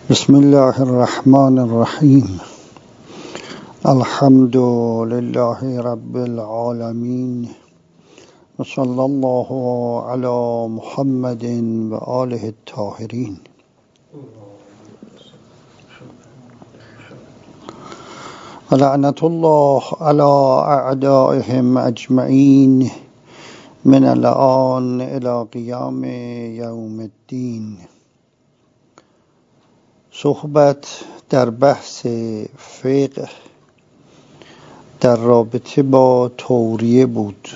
بسم الله الرحمن الرحیم. الحمد لله رب العالمین و صلی الله علی محمد و آله الطاهرین. و لعنت الله علی اعدائهم اجمعین من الآن الی قیام یوم الدین. صحبت در بحث فقه در رابطه با توریه بود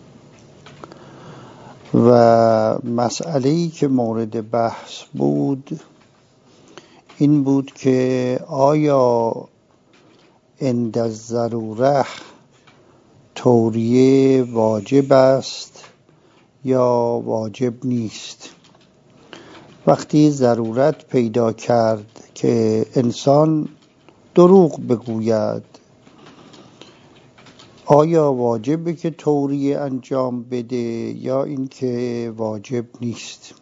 و مسئله‌ای که مورد بحث بود این بود که آیا عند الضروره توریه واجب است یا واجب نیست. وقتی ضرورت پیدا کرد که انسان دروغ بگوید، آیا واجبه که توریه انجام بده یا اینکه واجب نیست؟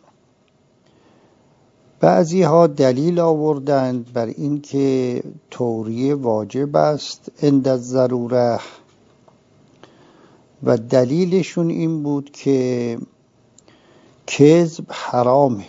بعضی ها دلیل آوردند بر این که توریه واجب است عند الضروره و دلیلشون این بود که کذب حرامه.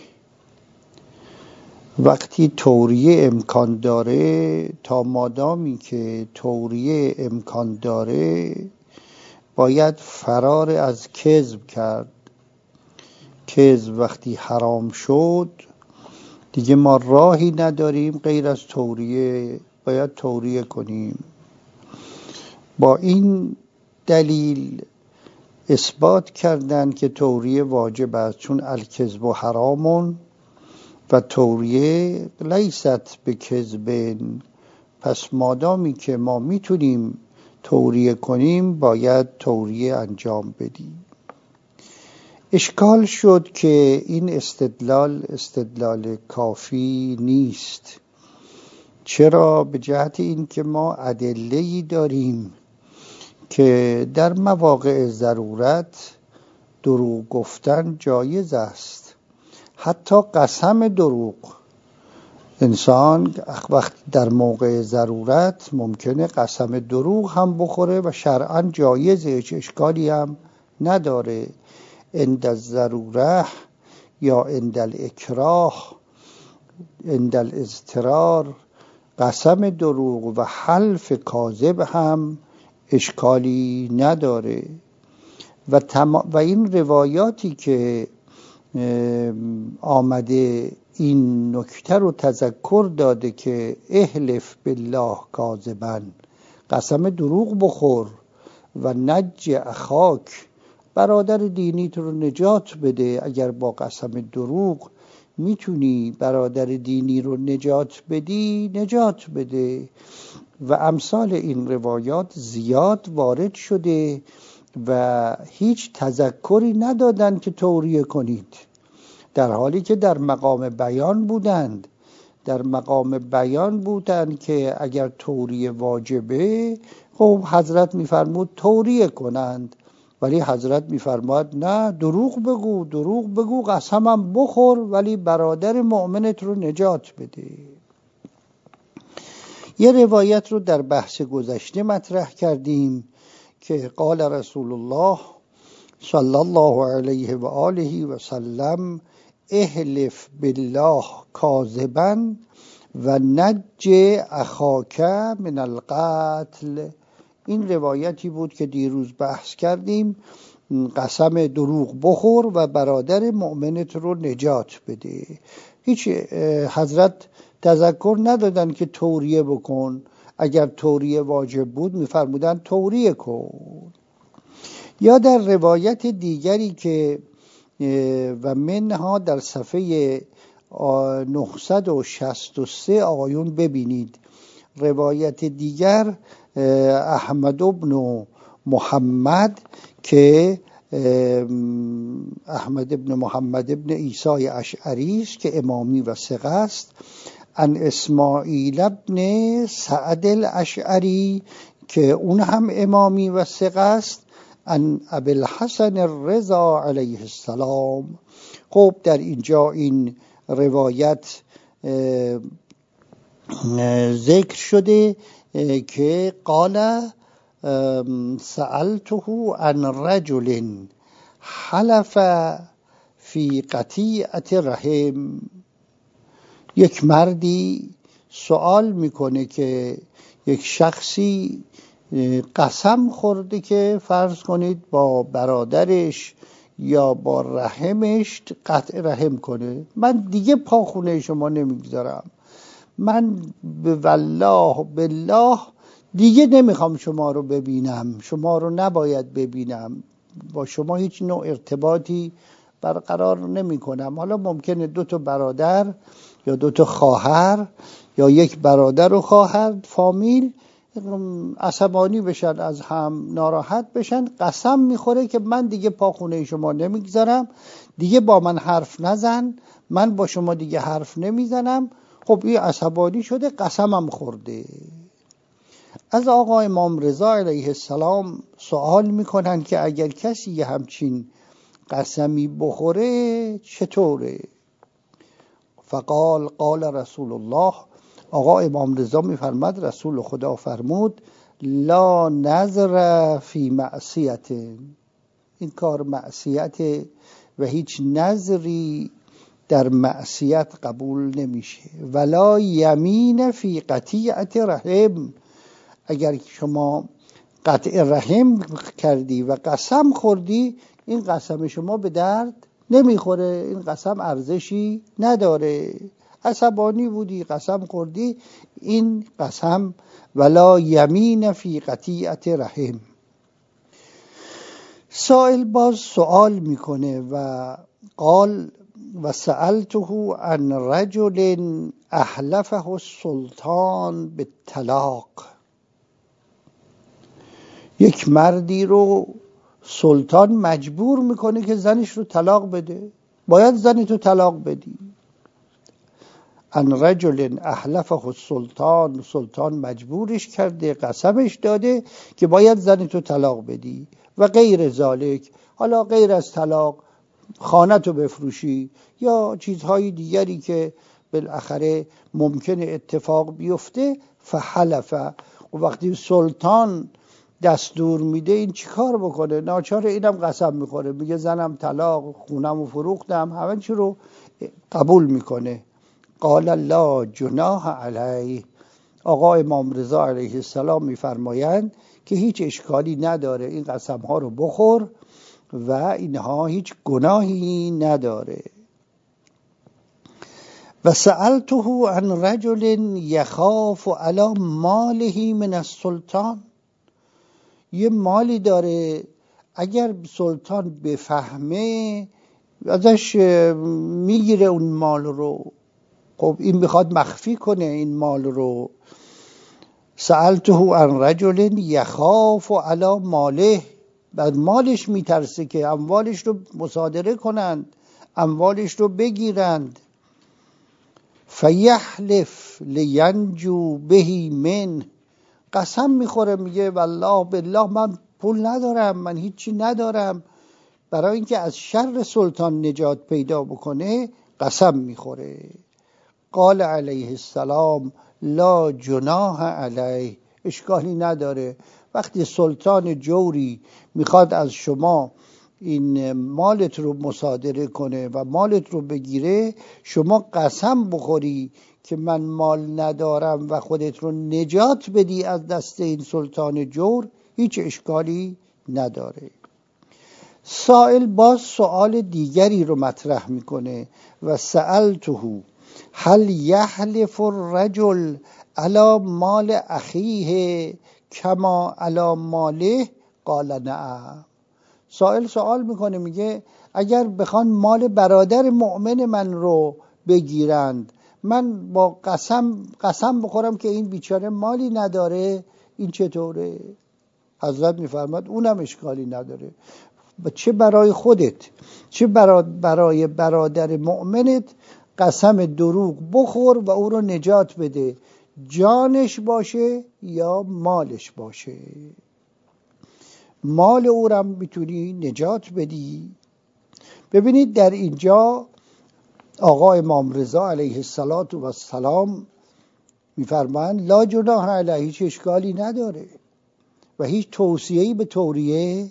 وقتی توریه امکان داره، تا مادامی که توریه امکان داره باید فرار از کذب کرد. کذب وقتی حرام شد دیگه ما راهی نداریم غیر از توریه، باید توریه کنیم. با این دلیل اثبات کردن که توریه واجب است، چون الکذب و حرامون و توریه لیست به کذب. پس مادامی که ما میتونیم توریه کنیم باید توریه انجام بدیم. اشکال شد که این استدلال کافی نیست. چرا؟ به جهت این که ما ادله‌ای داریم که در مواقع ضرورت دروغ گفتن جایز است. حتی قسم دروغ، انسان وقت در موقع ضرورت ممکنه قسم دروغ هم بخوره و شرعاً جایزه، هیچ اشکالی هم نداره. عند الضروره یا عند الاکراه، عند الاضطرار، قسم دروغ و حلف کاذب هم اشکالی نداره. و این روایاتی که آمده این نکته رو تذکر داده که احلف بالله کاذبا، قسم دروغ بخور و نج اخاک، برادر دینی تو رو نجات بده. اگر با قسم دروغ میتونی برادر دینی رو نجات بدی، نجات بده. و امثال این روایات زیاد وارد شده و هیچ تذکری ندادن که توریه کنید، در حالی که در مقام بیان بودند. در مقام بیان بودند که اگر توریه واجبه، خب حضرت میفرمود توریه کنند، ولی حضرت میفرماد نه، دروغ بگو قسمم بخور ولی برادر مؤمنت رو نجات بده. یه روایت رو در بحث گذشته مطرح کردیم که قال رسول الله صلی الله علیه و آله و سلم احلف بالله کاذبا و نج اخاک من القتل. این روایتی بود که دیروز بحث کردیم، قسم دروغ بخور و برادر مؤمنت رو نجات بده. هیچ حضرت تذکر ندادن که توریه بکن. اگر توریه واجب بود میفرمودن توریه کن. یا در روایت دیگری که و منها در صفحه 963 آقایون ببینید، روایت دیگر احمد ابن محمد که احمد ابن محمد ابن عیسی اشعری است که امامی و ثقه است، ان اسماعیل ابن سعد الاشعری که اون هم امامی و ثقه است، ان ابی الحسن الرضا علیه السلام. خب در اینجا این روایت ذکر شده که قال سألته عن رجل حلف فی قطیعة رحم. یک مردی سوال میکنه که یک شخصی قسم خورده که فرض کنید با برادرش یا با رحمش قطع رحم کنه، من دیگه پاخونه شما نمیگذارم، من به والله بالله دیگه نمیخوام شما رو ببینم، شما رو نباید ببینم، با شما هیچ نوع ارتباطی برقرار نمی کنم. حالا ممکنه 2 برادر یا 2 خواهر یا یک برادر و خواهر فامیل عصبانی بشن، از هم ناراحت بشن، قسم میخوره که من دیگه پاخونه شما نمیگذارم، دیگه با من حرف نزن، من با شما دیگه حرف نمیزنم. خب این عصبانی شده، قسمم خورده. از آقا امام رضا علیه السلام سوال میکنن که اگر کسی همچین قسمی بخوره چطوره؟ فقال قال رسول الله، آقا امام رضا میفرماد رسول خدا فرمود لا نظر فی معصیت، این کار معصیت و هیچ نظری در معصیت قبول نمیشه. ولا یمین فی قطیعة رحم، اگر شما قطع رحم کردی و قسم خوردی، این قسم شما به درد نمیخوره، این قسم ارزشی نداره، عصبانی بودی قسم خوردی، این قسم ولا یمین فی قطیعة رحم. سائل باز سوال میکنه و قال و سألته عن رجل احلفه السلطان بالطلاق، یک مردی رو سلطان مجبور میکنه که زنش رو طلاق بده، باید زنتو طلاق بدی. عن رجل احلفه السلطان، سلطان مجبورش کرده، قسمش داده که باید زنتو طلاق بدی. و غیر ذالک، حالا غیر از طلاق خانه‌تو بفروشی یا چیزهای دیگری که بالاخره ممکنه اتفاق بیفته. فحلف، و وقتی سلطان دستور میده این چی کار بکنه؟ ناچار اینم قسم میخوره، میگه زنم طلاق، خونم فروختم، همه چی رو قبول میکنه. قال لا جناح علیه، آقا امام رضا علیه السلام میفرمایند که هیچ اشکالی نداره، این قسم ها رو بخور و اینها هیچ گناهی نداره. و سألته عن رجل یخاف علی ماله من السلطان، یه مالی داره اگر سلطان بفهمه ازش میگیره اون مال رو، خب این میخواد مخفی کنه این مال رو. سألته عن رجل یخاف علی ماله، بعد مالش میترسه که اموالش رو مصادره کنند، اموالش رو بگیرند. فیحلف لینجو بهی من، قسم میخوره میگه والله بالله من پول ندارم، من هیچی ندارم، برای اینکه از شر سلطان نجات پیدا بکنه قسم میخوره. قال علیه السلام لا جناح علیه، اشکالی نداره. وقتی سلطان جوری میخواد از شما این مالت رو مصادره کنه و مالت رو بگیره، شما قسم بخوری که من مال ندارم و خودت رو نجات بدی از دست این سلطان جور، هیچ اشکالی نداره. سائل باز سوال دیگری رو مطرح میکنه و سألته هل یحلف الرجل علی مال اخیه کما علی ماله؟ قال نعم. سائل سوال میکنه میگه اگر بخوان مال برادر مؤمن من رو بگیرند، من با قسم بخورم که این بیچاره مالی نداره، این چطوره؟ حضرت میفرماد اونم اشکالی نداره، چه برای خودت چه برای برادر مؤمنت قسم دروغ بخور و او رو نجات بده، جانش باشه یا مالش باشه، مال او رو میتونی نجات بدی. ببینید در اینجا آقا امام رضا علیه السلام میفرمایند لا جناح علیه، هیچ اشکالی نداره و هیچ توصیه‌ای به توریه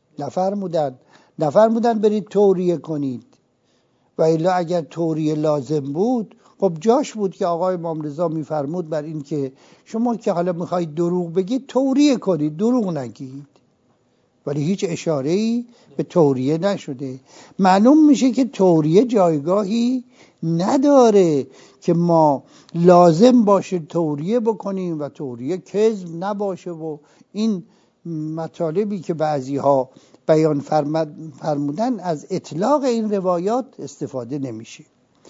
نفرمودن برید توریه کنید. و الا اگر توریه لازم بود خب جاش بود که آقای امام رضا میفرمود بر این که شما که حالا میخواید دروغ بگید توریه کنید، دروغ نگید. ولی هیچ اشاره‌ای به توریه نشده. معلوم میشه که توریه جایگاهی نداره که ما لازم باشه توریه بکنیم و توریه کذب نباشه و این مطالبی که بعضی ها بیان فرمودن از اطلاق این روایات استفاده نمیشه.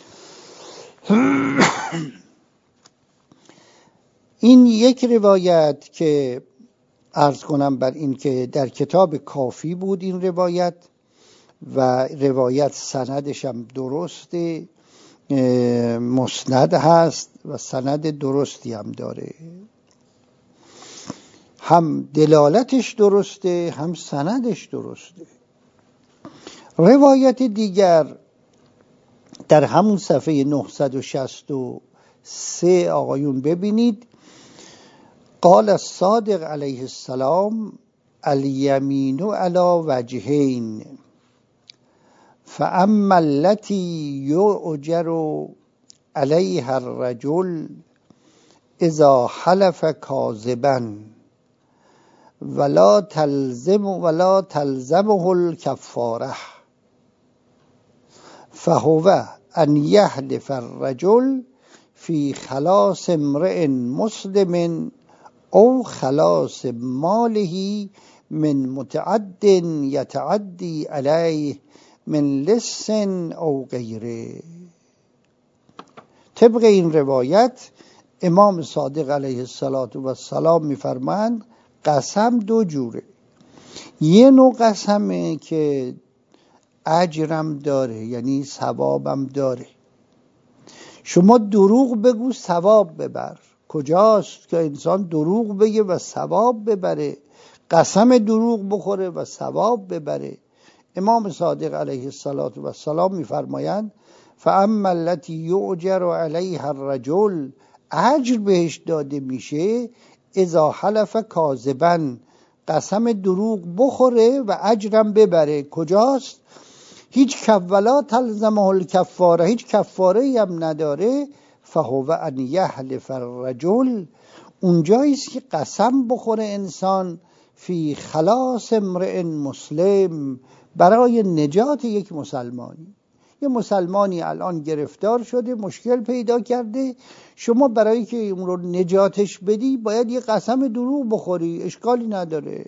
این یک روایت که عرض کنم بر این که در کتاب کافی بود این روایت و روایت سندش هم درسته، مسند هست و سند درستی هم داره، هم دلالتش درسته هم سندش درسته. روایت دیگر در همون صفحه 963 آقایون ببینید، قال الصادق علیه السلام الیمین علی وجهین فاما التي یؤجر علیها الرجل اذا حلف کاذبا ولا تلزمه الكفاره فهو ان يحلف الرجل في خلاص امرئ مسلم او خلاص ماله من متعد يتعدي عليه من لص او غیره. طبق این روایت امام صادق علیه السلام میفرمایند قسم دو جوره. یه نوع قسمه که اجرم داره، یعنی ثوابم داره. شما دروغ بگو ثواب ببر. کجاست که انسان دروغ بگه و ثواب ببره، قسم دروغ بخوره و ثواب ببره؟ امام صادق علیه السلام میفرمایند فاما التي یؤجر علیها الرجل، اجر بهش داده میشه اذا حلف کاذبا، قسم دروغ بخوره و اجرم ببره. کجاست؟ هیچ ولا تلزمه الکفاره، هیچ کفاره هم نداره. فهو ان یحلف الرجل، اونجاییست که قسم بخوره انسان فی خلاص امرئ مسلم، برای نجات یک مسلمانی. یه مسلمانی الان گرفتار شده، مشکل پیدا کرده، شما برای که اون رو نجاتش بدی باید یه قسم دروغ بخوری، اشکالی نداره.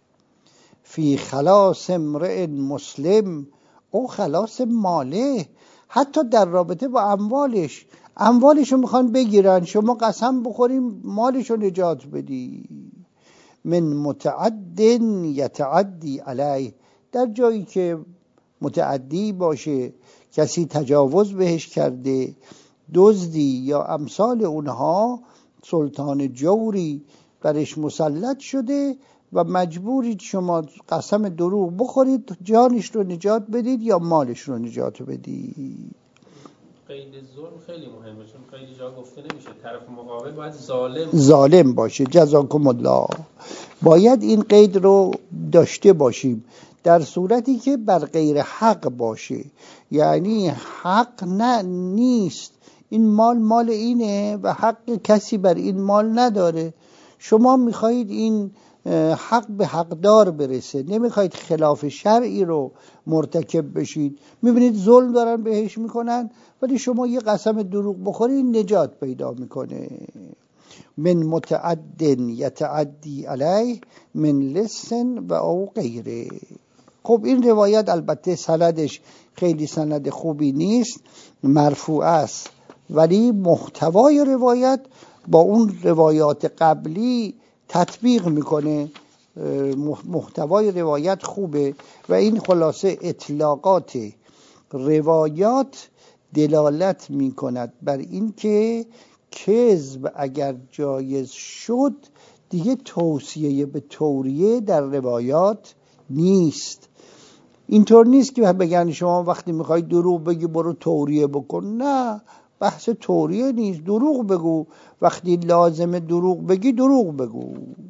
فی خلاص امرئ مسلم او خلاص ماله، حتی در رابطه با اموالش رو میخوان بگیرن، شما قسم بخوریم مالش رو نجات بدی. من متعد یتعدی علیه، در جایی که متعدی باشه، کسی تجاوز بهش کرده، دزدی یا امثال اونها، سلطان جوری برش مسلط شده و مجبورید شما قسم دروغ بخورید جانش رو نجات بدید یا مالش رو نجات بدید. قید ظلم خیلی مهمه، چون خیلی جا گفته نمیشه طرف مقابل باید ظالم باشه. جزاکم الله. باید این قید رو داشته باشیم در صورتی که بر غیر حق باشه، یعنی حق نیست، این مال اینه و حق کسی بر این مال نداره. شما میخواهید این حق به حقدار برسه، نمیخواید خلاف شرعی رو مرتکب بشید. میبینید ظلم دارن بهش میکنن ولی شما یه قسم دروغ بخورید نجات پیدا میکنه. من متعد یتعدی علیه من لص و او غیره. خب این روایت البته سندش خیلی سند خوبی نیست، مرفوع است، ولی محتوای روایت با اون روایات قبلی تطبیق میکنه. محتوای روایت خوبه و این خلاصه اطلاقات روایات دلالت میکند بر این که کذب اگر جایز شد دیگه توصیه به توریه در روایات نیست. اینطور نیست که بگن شما وقتی میخوای دروغ بگی برو توریه بکن، نه، بحث توریه نیست، دروغ بگو، وقتی لازم دروغ بگی دروغ بگو.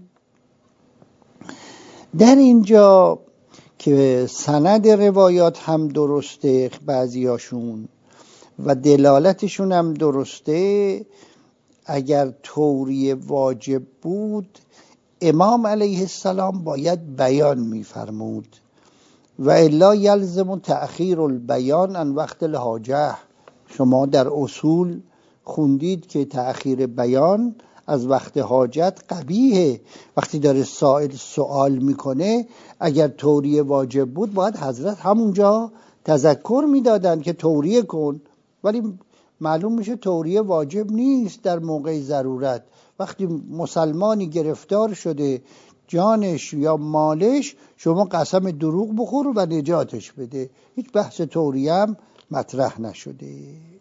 در اینجا که سند روایات هم درسته بعضیاشون و دلالتشون هم درسته، اگر توریه واجب بود امام علیه السلام باید بیان می‌فرمود و الا یلزم تأخیر البیان عن وقت الحاجه. شما در اصول خوندید که تأخیر بیان از وقت حاجت قبیحه. وقتی داره سائل سوال میکنه، اگر توریه واجب بود باید حضرت همونجا تذکر میدادن که توریه کن، ولی معلوم میشه توریه واجب نیست در موقع ضرورت. وقتی مسلمانی گرفتار شده جانش یا مالش، شما قسم دروغ بخور و نجاتش بده، هیچ بحث توریه هم مطرح نشده.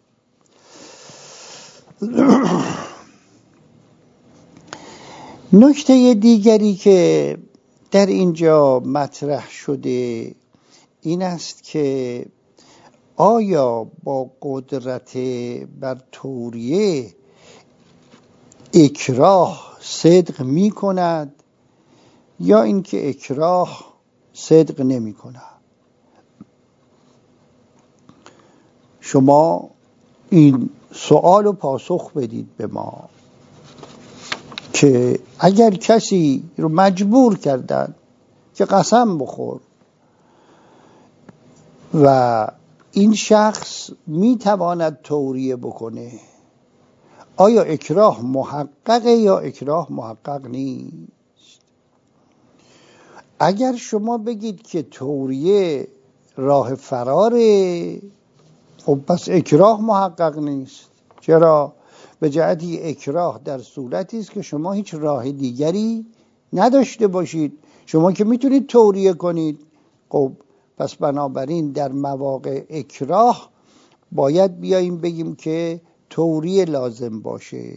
نکته دیگری که در اینجا مطرح شده این است که آیا با قدرت بر توریه اکراه صدق می کند یا اینکه اکراه صدق نمی کند؟ شما این سوال رو پاسخ بدید به ما که اگر کسی رو مجبور کردن که قسم بخور و این شخص میتواند توریه بکنه، آیا اکراه محققه یا اکراه محقق نیست؟ اگر شما بگید که توریه راه فراره، خب پس اکراه محقق نیست. چرا؟ به جهتی اکراه در صورتی است که شما هیچ راه دیگری نداشته باشید. شما که میتونید توریه کنید. خب پس بنابراین در مواقع اکراه باید بیاییم بگیم که توریه لازم باشه.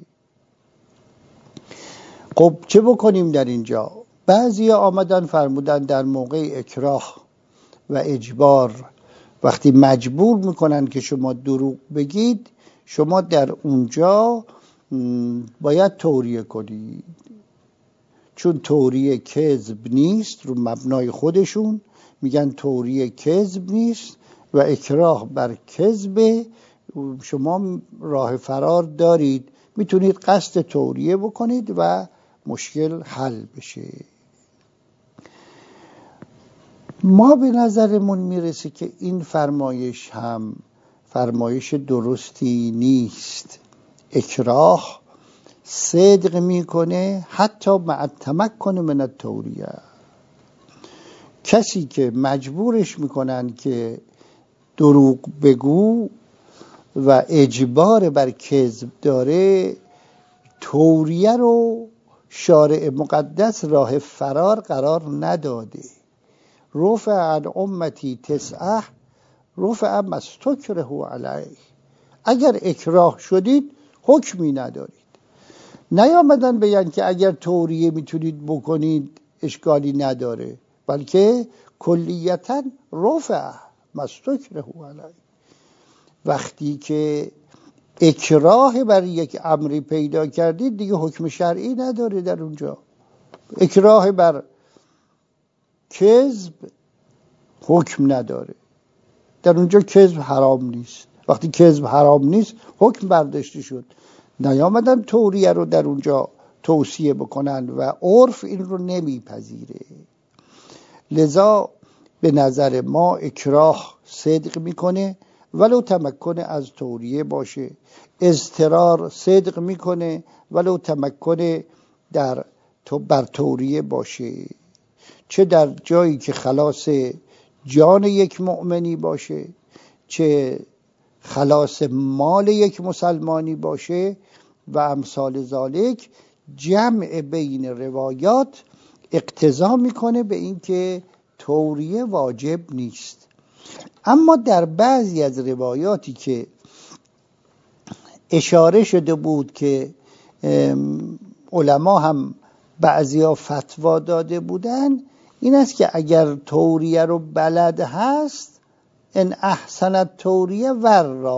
خب چه بکنیم در اینجا؟ بعضیا آمدن فرمودن در موقع اکراه و اجبار، وقتی مجبور میکنن که شما دروغ بگید، شما در اونجا باید توریه کنید، چون توریه کذب نیست. رو مبنای خودشون میگن توریه کذب نیست و اکراه بر کذب. شما راه فرار دارید، میتونید قصد توریه بکنید و مشکل حل بشه. ما به نظرمون میرسه که این فرمایش هم فرمایش درستی نیست. اکراه صدق میکنه حتی مع التمکن من التوریه. کسی که مجبورش میکنن که دروغ بگو و اجبار بر کذب داره، توریه رو شارع مقدس راه فرار قرار نداده. رفع عن امتی 9 رفع ما استکره علیه. اگر اکراه شدید حکمی ندارید. نیامدن بگن که اگر توریه میتونید بکنید اشکالی نداره، بلکه کلیتا رفع ما استکره علیه. وقتی که اکراه بر یک امری پیدا کردید دیگه حکم شرعی نداره در اونجا. اکراه بر کذب حکم نداره، در اونجا کذب حرام نیست. وقتی کذب حرام نیست حکم برداشته شد. نیامدن توریه رو در اونجا توصیه بکنن و عرف این رو نمیپذیره. لذا به نظر ما اکراه صدق میکنه ولو تمکن از توریه باشه، اضطرار صدق میکنه ولو تمکن بر توریه باشه، چه در جایی که خلاص جان یک مؤمنی باشه، چه خلاص مال یک مسلمانی باشه و امثال ذالک. جمع بین روایات اقتضا میکنه به این که توریه واجب نیست. اما در بعضی از روایاتی که اشاره شده بود که علما هم بعضیا فتوا داده بودن، این است که اگر توریه رو بلد هست، ان احسنت توریه ور را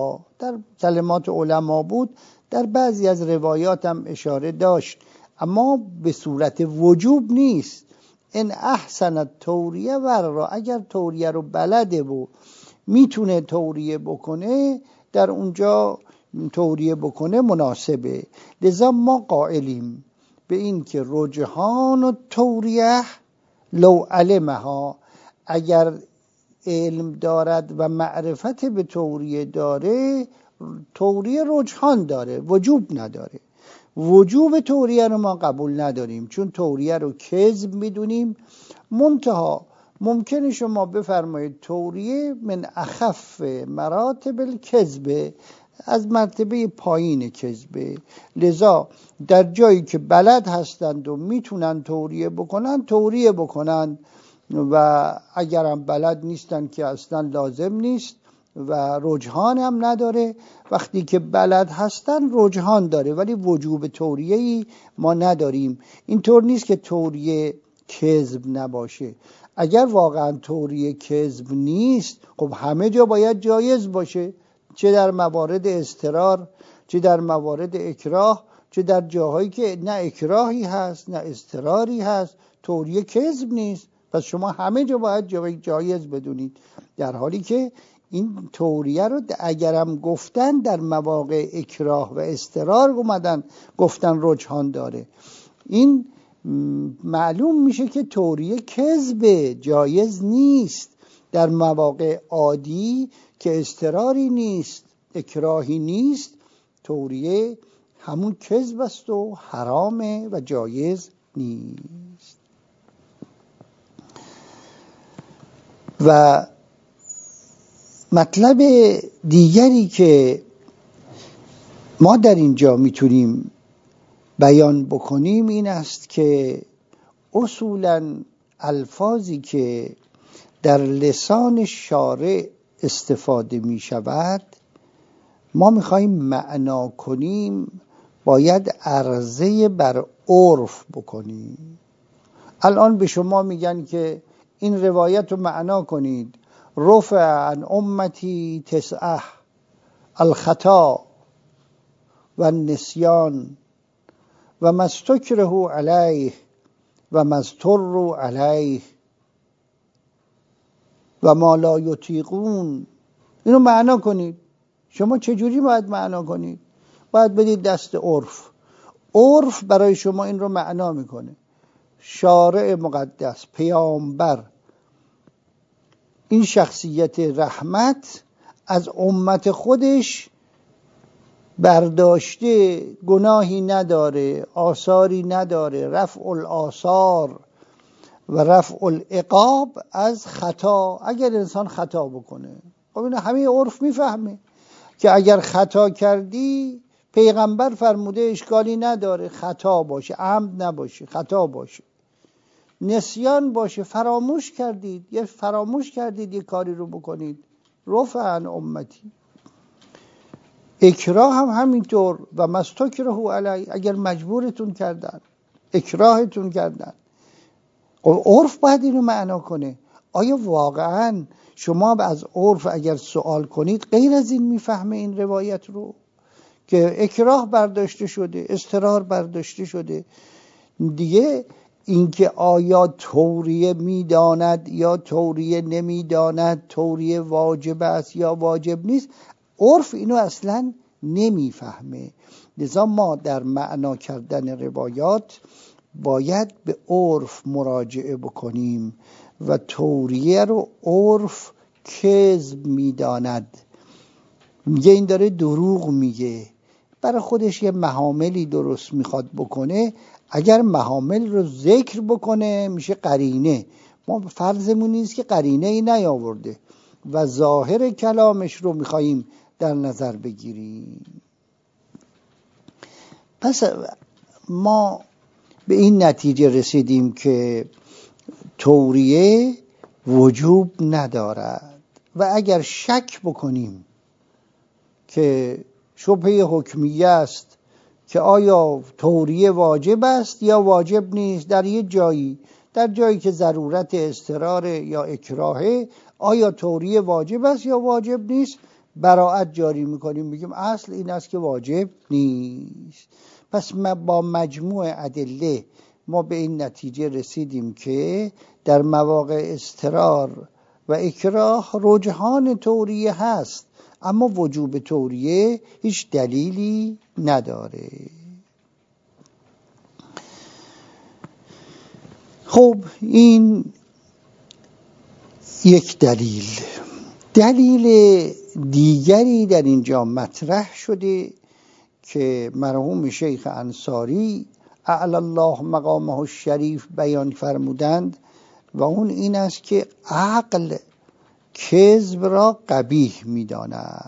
در کلمات علما بود، در بعضی از روایات هم اشاره داشت، اما به صورت وجوب نیست. ان احسن التوریه ورا، اگر توریه رو بلده و میتونه توریه بکنه، در اونجا توریه بکنه مناسبه. لذا ما قائلیم به این که رجحان و توریه لو علمها، اگر علم دارد و معرفت به توریه داره، توریه رجحان داره، وجوب نداره. وجوب توریه رو ما قبول نداریم، چون توریه رو کذب میدونیم. منتها ممکنه شما بفرمایید توریه من اخف مراتب الکذب، از مرتبه پایین کذبه، لذا در جایی که بلد هستند و میتونن توریه بکنن و اگرم بلد نیستن که اصلا لازم نیست و رجحان هم نداره. وقتی که بلد هستن رجحان داره، ولی وجوب توریه‌ای ما نداریم. اینطور نیست که توریه کذب نباشه. اگر واقعا توریه کذب نیست، خب همه جا باید جایز باشه، چه در موارد اضطرار، چه در موارد اکراه، چه در جاهایی که نه اکراهی هست نه اضطراری هست، توریه کذب نیست. پس شما همه جا باید جایز بدونید، در حالی که این توریه رو اگرم گفتن در مواقع اکراه و اضطرار اومدن گفتن رجحان داره، این معلوم میشه که توریه کذب جایز نیست. در مواقع عادی که اضطراری نیست، اکراهی نیست، توریه همون کذب است و حرامه و جایز نیست. و مطلب دیگری که ما در اینجا میتونیم بیان بکنیم این است که اصولاً الفاظی که در لسان شارع استفاده می شود، ما میخواییم معنا کنیم، باید عرضه بر عرف بکنیم. الان به شما میگن که این روایت رو معنا کنید، رفع عن امتی 9 الخطا و النسیان و ما استکره علیه و ما اضطروا علیه و ما لا یطیقون. اینو معنا کنید. شما چجوری باید معنا کنید؟ باید بدید دست عرف. عرف برای شما این رو معنا میکنه. شارع مقدس، پیامبر، این شخصیت رحمت از امت خودش برداشته، گناهی نداره، آثاری نداره، رفع الآثار و رفع العقاب از خطا. اگر انسان خطا بکنه، خب این همه عرف میفهمه که اگر خطا کردی، پیغمبر فرموده اشکالی نداره، خطا باشه، عمد نباشه، خطا باشه، نسیان باشه، فراموش کردید یه کاری رو بکنید، رفع عن امتی. اکراه هم همینطور، و ما استکره علی، اگر مجبورتون کردن، اکراهتون کردن. عرف باید اینو معنا کنه. آیا واقعا شما از عرف اگر سوال کنید غیر از این میفهمه این روایت رو که اکراه برداشته شده، اضطرار برداشته شده دیگه؟ اینکه آیا توریه میداند یا توریه نمیداند، توریه واجب است یا واجب نیست، عرف اینو اصلا نمیفهمه. لذا ما در معنا کردن روایات باید به عرف مراجعه بکنیم و توریه رو عرف کذب میداند. میگه این داره دروغ میگه، برای خودش یه محاملی درست میخواد بکنه. اگر محامل رو ذکر بکنه میشه قرینه. ما فرضمون نیست که قرینه ای نیاورده و ظاهر کلامش رو میخواییم در نظر بگیریم. پس ما به این نتیجه رسیدیم که توریه وجوب ندارد و اگر شک بکنیم که شبهه حکمیه است که آیا توریه واجب است یا واجب نیست، در جایی که ضرورت اضطرار یا اکراهه، آیا توریه واجب است یا واجب نیست، براءت جاری میکنیم میگیم اصل این است که واجب نیست. پس با مجموع ادله ما به این نتیجه رسیدیم که در مواقع اضطرار و اکراه رجحان توریه هست، اما وجوب توریه هیچ دلیلی نداره. خب این یک دلیل. دلیل دیگری در اینجا مطرح شده که مرحوم شیخ انصاری اعلی الله مقامه الشریف بیان فرمودند و اون این است که عقل کذب را قبیح می‌داند.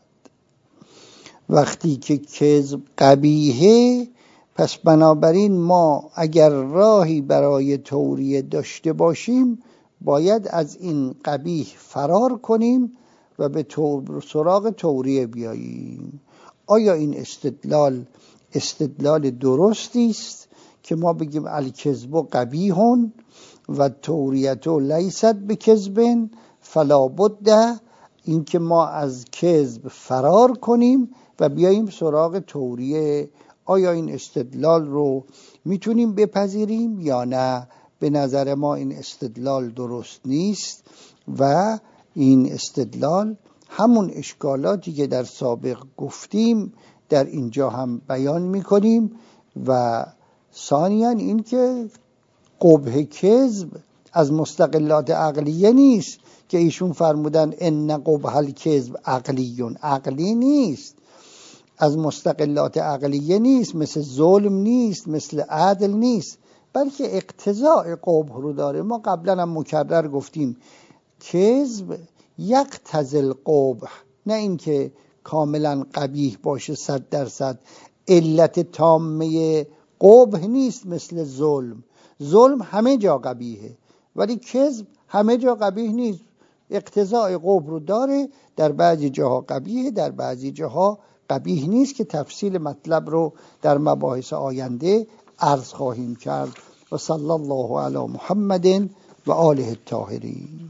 وقتی که کذب قبیحه، پس بنابراین ما اگر راهی برای توریه داشته باشیم باید از این قبیح فرار کنیم و به سراغ توریه بیاییم. آیا این استدلال درستی است که ما بگیم الکذب قبیح و توریت لیست بکذب فلا بد، این که ما از کذب فرار کنیم و بیاییم سراغ توریه؟ آیا این استدلال رو میتونیم بپذیریم یا نه؟ به نظر ما این استدلال درست نیست و این استدلال همون اشکالاتی که در سابق گفتیم در اینجا هم بیان میکنیم. و ثانیاً این که قبح کذب از مستقلات عقلیه نیست که ایشون فرمودن ان قبح الکذب عقلی نیست، از مستقلات عقلیه نیست، مثل ظلم نیست، مثل عدل نیست، بلکه اقتضاء قبح رو داره. ما قبلا هم مکرر گفتیم کذب یقتضی القبح، نه اینکه کاملا قبیح باشه 100%. علت تامه قبح نیست مثل ظلم همه جا قبیحه، ولی کذب همه جا قبیح نیست، اقتضاء قبح رو داره، در بعضی جاها قبیحه، در بعضی جاها قبیح نیست که تفصیل مطلب رو در مباحث آینده عرض خواهیم کرد. و صلی الله علی محمد و آله الطاهرین.